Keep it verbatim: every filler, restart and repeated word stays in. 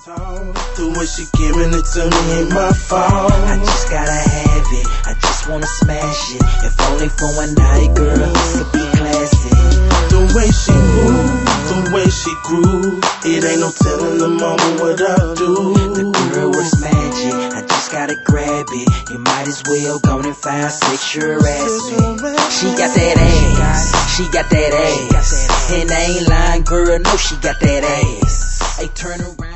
The way she giving it to me ain't my fault. I just gotta have it, I just wanna smash it. If only for one night, girl, this could be classic. The way she move, the way she groove, it ain't no telling the moment what I'll do. The girl works magic, I just gotta grab it. You might as well go and find sexual harassment. She got that ass, she got that ass, and I ain't lying, girl, no, she got that ass. Hey, turn around.